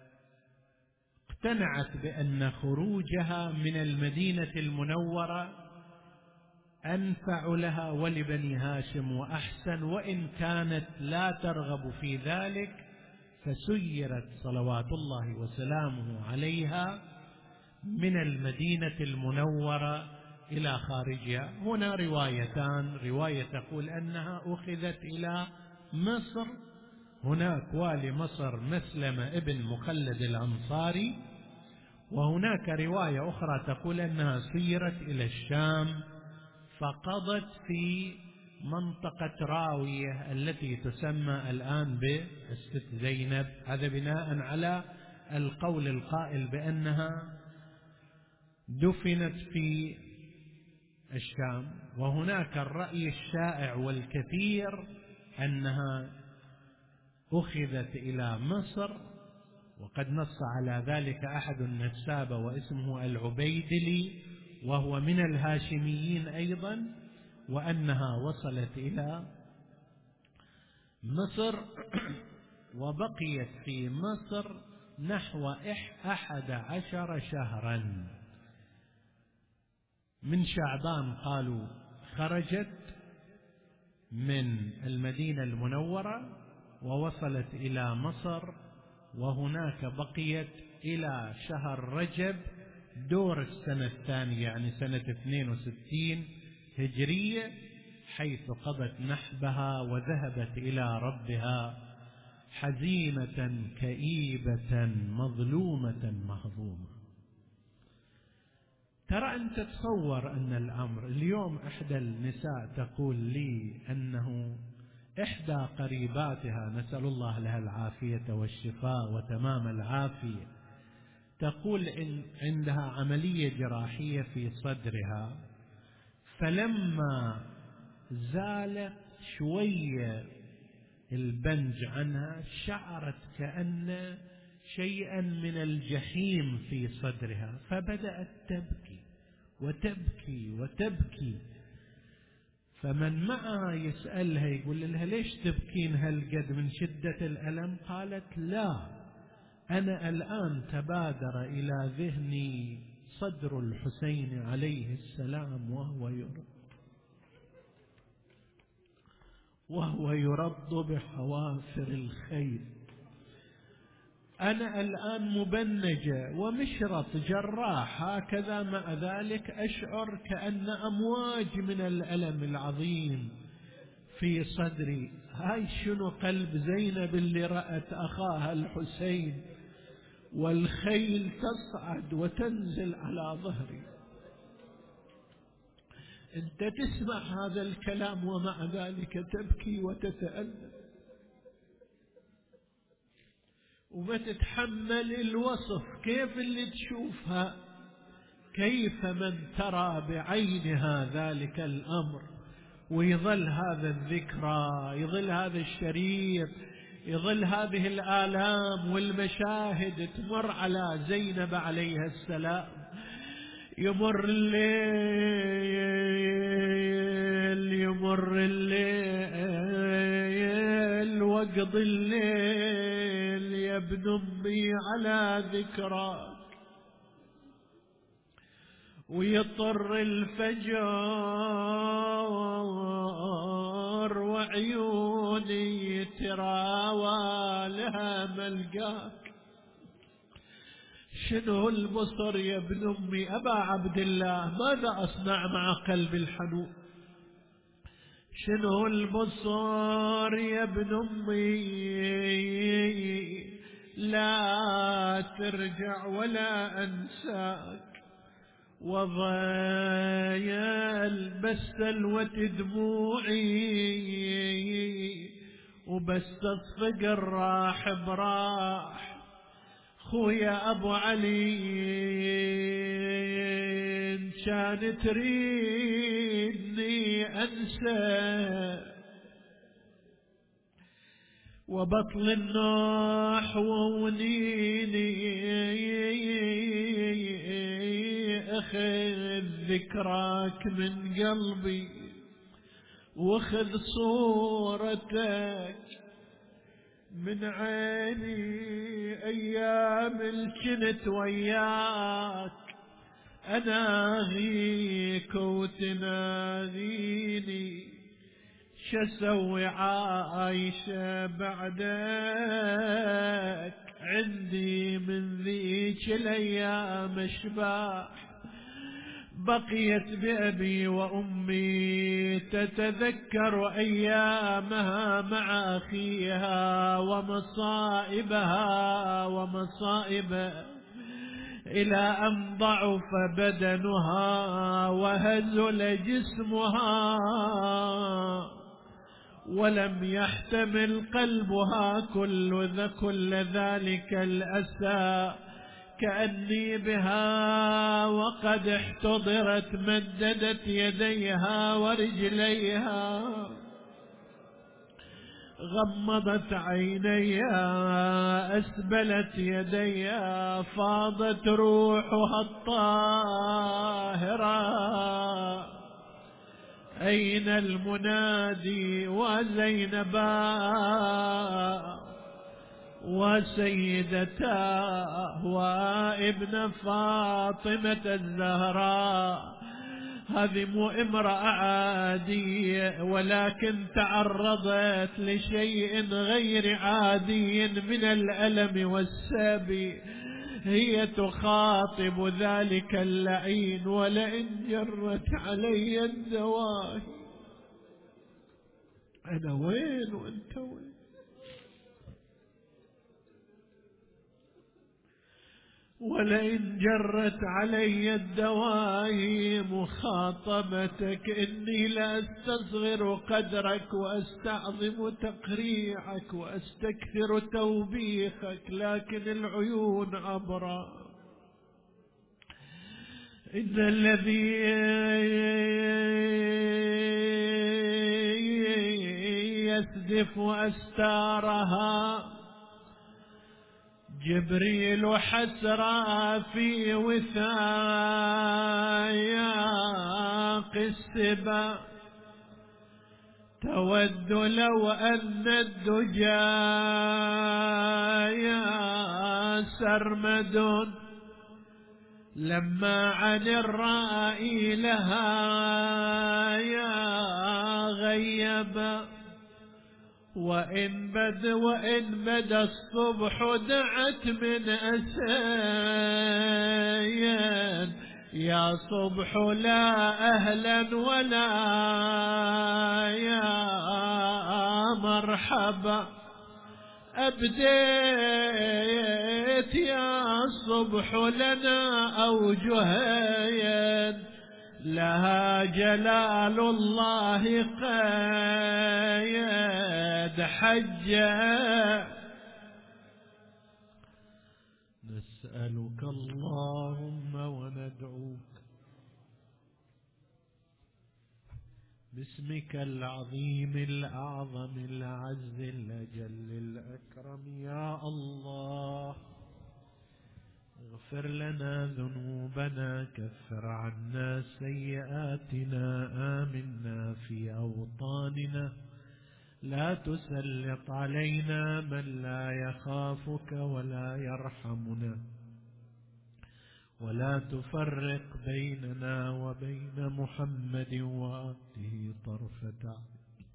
بأن خروجها من المدينة المنورة أنفع لها ولبني هاشم وأحسن، وإن كانت لا ترغب في ذلك، فسيرت صلوات الله وسلامه عليها من المدينة المنورة إلى خارجها. هنا روايتان، رواية تقول أنها أخذت إلى مصر، هناك والي مصر مسلم ابن مخلد الأنصاري، وهناك رواية أخرى تقول أنها سيرت إلى الشام فقضت في منطقة راوية التي تسمى الآن بالست زينب، هذا بناء على القول القائل بأنها دفنت في الشام. وهناك الرأي الشائع والكثير أنها أخذت إلى مصر، وقد نص على ذلك أحد النسابة واسمه العبيدلي وهو من الهاشميين أيضا، وأنها وصلت إلى مصر وبقيت في مصر نحو أحد عشر شهرا. من شعبان قالوا خرجت من المدينة المنورة ووصلت إلى مصر، وهناك بقيت إلى شهر رجب دور السنة الثانية، يعني سنة اثنين وستين هجرية، حيث قضت نحبها وذهبت إلى ربها حزينة كئيبة مظلومة مهضومة. ترى أنت تصور أن الأمر اليوم، إحدى النساء تقول لي أنه إحدى قريباتها نسأل الله لها العافية والشفاء وتمام العافية، تقول إن عندها عملية جراحية في صدرها، فلما زالت شوية البنج عنها شعرت كأن شيئا من الجحيم في صدرها، فبدأت تبكي وتبكي وتبكي. فمن معها يسألها يقول لها ليش تبكين هالقد من شدة الألم؟ قالت لا، أنا الآن تبادر إلى ذهني صدر الحسين عليه السلام وهو يرض وهو يرض بحوافر الخيل. أنا الآن مبنجة ومشرط جراح، هكذا مع ذلك أشعر كأن أمواج من الألم العظيم في صدري. هاي شنو قلب زينب اللي رأت أخاها الحسين والخيل تصعد وتنزل على ظهري. أنت تسمع هذا الكلام ومع ذلك تبكي وتتألم وما تتحمل الوصف. كيف اللي تشوفها؟ كيف من ترى بعينها ذلك الأمر ويظل هذا الذكرى، يظل هذا الشريط، يظل هذه الآلام والمشاهد تمر على زينب عليها السلام. يمر الليل يمر الليل وقضي الليل يا ابن أمي على ذكراك، ويطر الفجر وعيوني تراوى لها ملقاك. شنو البصر يا ابن أمي أبا عبد الله؟ ماذا أصنع مع قلب الحنون؟ شنو البصر يا ابن أمي؟ لا ترجع ولا أنساك، وضايل بس سلوة دموعي وبس الصقر راح براح. خويا أبو علي كان تريدني أنسى وبطل النحو ونيني أخذ ذكراك من قلبي واخذ صورتك من عيني. أيام الجنت وياك أناغيك وتناديني، شسوي عايشة بعدك عندي من ذيك الأيام أشباح. بقيت بأبي وأمي تتذكر أيامها مع أخيها ومصائبها ومصائبه، إلى أن ضعف بدنها وهزل جسمها ولم يحتمل قلبها كل ذا كل ذلك الأسى. كأني بها وقد احتضرت مددت يديها ورجليها، غمضت عينيها أسبلت يديها، فاضت روحها الطاهرة. أين المنادي وزينبا وسيدتاه وابن فاطمة الزهراء؟ هذه مو امرأة عادية، ولكن تعرضت لشيء غير عادي من الألم والسبي. هي تخاطب ذلك اللعين: ولئن جرت علي الدواهي. أنا وين وأنت وين؟ ولئن جرت علي الدواهي مخاطبتك، إني لأستصغر قدرك وأستعظم تقريعك وأستكثر توبيخك، لكن العيون عبرة. إن الذي يسدف أستارها جبريل حسرى في وثاياق السبا، تود لو أن الدجايا سرمد لما عن الرائي لها يا غيبا. وإن بد وإن بدا الصبح دعت من أسيان، يا صبح لا أهلا ولا يا مرحبا. أبديت يا الصبح لنا أوجهين لها جلال الله قيد حجة. نسألك اللهم وندعوك باسمك العظيم الأعظم الأعز الأجل الأكرم يا الله، اغفر لنا ذنوبنا، كفر عنا سيئاتنا، آمنا في أوطاننا، لا تسلط علينا من لا يخافك ولا يرحمنا، ولا تفرق بيننا وبين محمد وآله طرفة عين.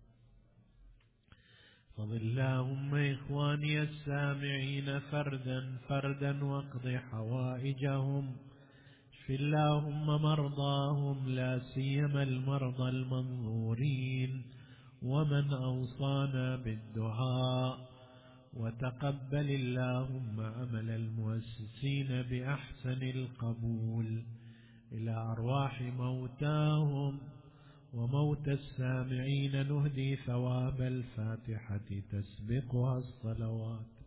فضل اللهم إخواني السامعين فردا فردا واقض حوائجهم، اشف اللهم مرضاهم لا سيما المرضى المنظورين ومن أوصانا بالدعاء، وتقبل اللهم عمل المؤسسين بأحسن القبول إلى أرواح موتاهم وموت السامعين، نهدي ثواب الفاتحة تسبقها الصلوات.